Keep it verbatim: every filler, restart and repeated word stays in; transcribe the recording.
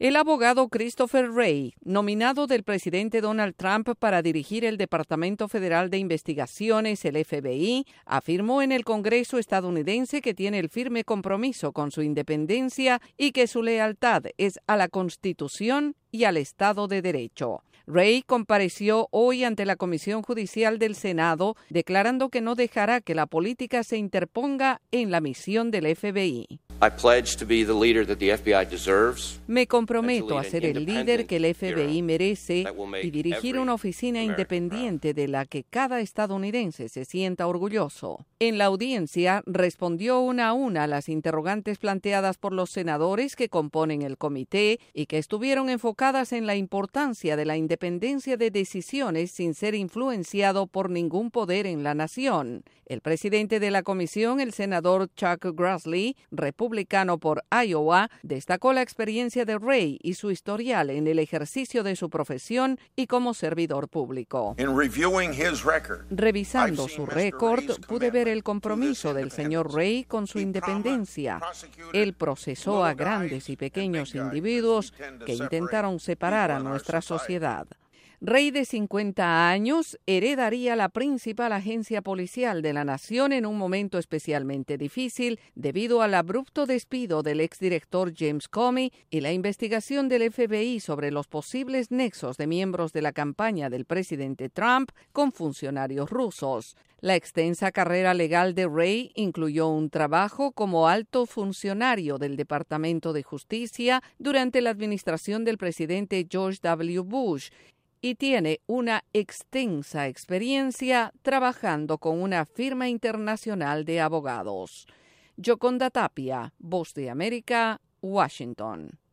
El abogado Christopher Wray, nominado del presidente Donald Trump para dirigir el Departamento Federal de Investigaciones, el F B I, afirmó en el Congreso estadounidense que tiene el firme compromiso con su independencia y que su lealtad es a la Constitución y al Estado de Derecho. Wray compareció hoy ante la Comisión Judicial del Senado, declarando que no dejará que la política se interponga en la misión del F B I. Me comprometo a ser el líder que el F B I merece y dirigir una oficina independiente de la que cada estadounidense se sienta orgulloso. En la audiencia, respondió una a una a las interrogantes planteadas por los senadores que componen el comité y que estuvieron enfocadas en la importancia de la independencia de decisiones sin ser influenciado por ningún poder en la nación. El presidente de la comisión, el senador Chuck Grassley, republicano por Iowa, destacó la experiencia de Wray y su historial en el ejercicio de su profesión y como servidor público. Revisando su récord, pude ver el compromiso del señor Wray con su independencia. Él procesó a grandes y pequeños individuos que intentaron separar a nuestra sociedad. Wray, de cincuenta años, heredaría la principal agencia policial de la nación en un momento especialmente difícil debido al abrupto despido del exdirector James Comey y la investigación del F B I sobre los posibles nexos de miembros de la campaña del presidente Trump con funcionarios rusos. La extensa carrera legal de Wray incluyó un trabajo como alto funcionario del Departamento de Justicia durante la administración del presidente George W. Bush, y tiene una extensa experiencia trabajando con una firma internacional de abogados. Yoconda Tapia, Voz de América, Washington.